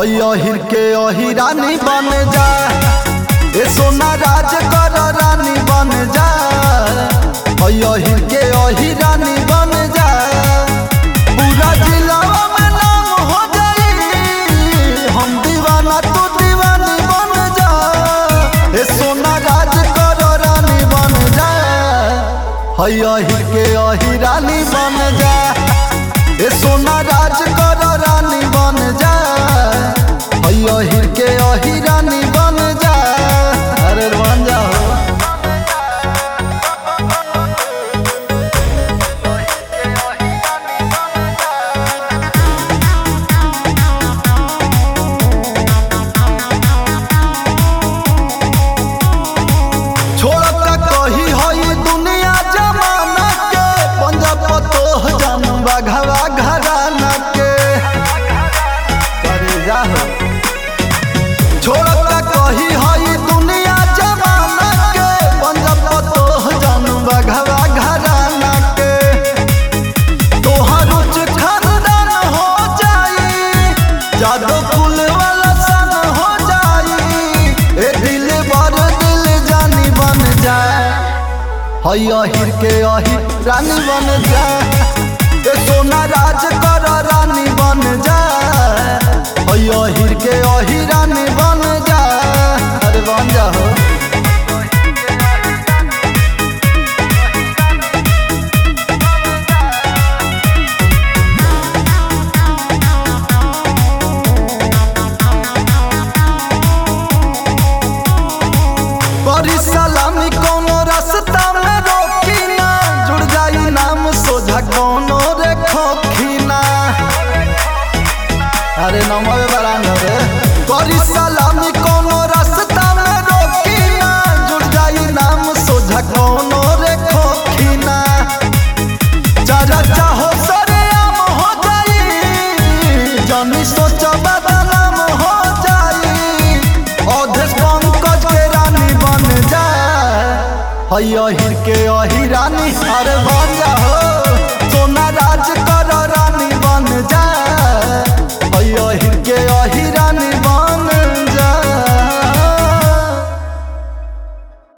अहिर के अहिरानी बन जा, ए सोना राज कर रानी बन जा। अहिर के अहिरानी बन जा, पूरा जिला में नाम हो जाई। हम दीवाना तू दीवानी बन जा, ए सोना राज कर रानी बन जा। अहिर के अहिरानी बन जा, ए सोना राज कर रानी बन जा। अहिर के अहिरानी बन जा, अरे बन जा हो। छोड़ता कही हई दुनिया जमाना के, पंजाब पतोह जानम बाघवा घराना के। करे जा हो। छोड़ता कही हई दुनिया जमाना के, पंजाब पतोह जानम बाघवा घराना के। तोहर उच्च खानदान हो जाई, जादो फूल वाला सन हो जाई। ए दिल बर दिल जानी बन जा, अहिर के अहिरानी बन जा। ए सोना राज कर रानी बन जा, अहिर के अहिरानी बन जा, अरे बन जा हो। बड़ी सलामी कोनो रास्ता में रोकी ना, जुड़ जाई नाम सोझा कोनो रे खोखीना। अरे नमवे बरान रे। बड़ी सलामी कोनो रास्ता में रोकी ना, जुड़ जाई नाम सोझा कोनो रे खोखीना। चारा चाहो सरे आम हो जाई, जानी सोचा बदनाम हो जाई। औधेश पंकज के रानी बन जा, अहिर के अहिरानी अरे बन जा हो। सोना राज कर रानी बन जा, अहिर के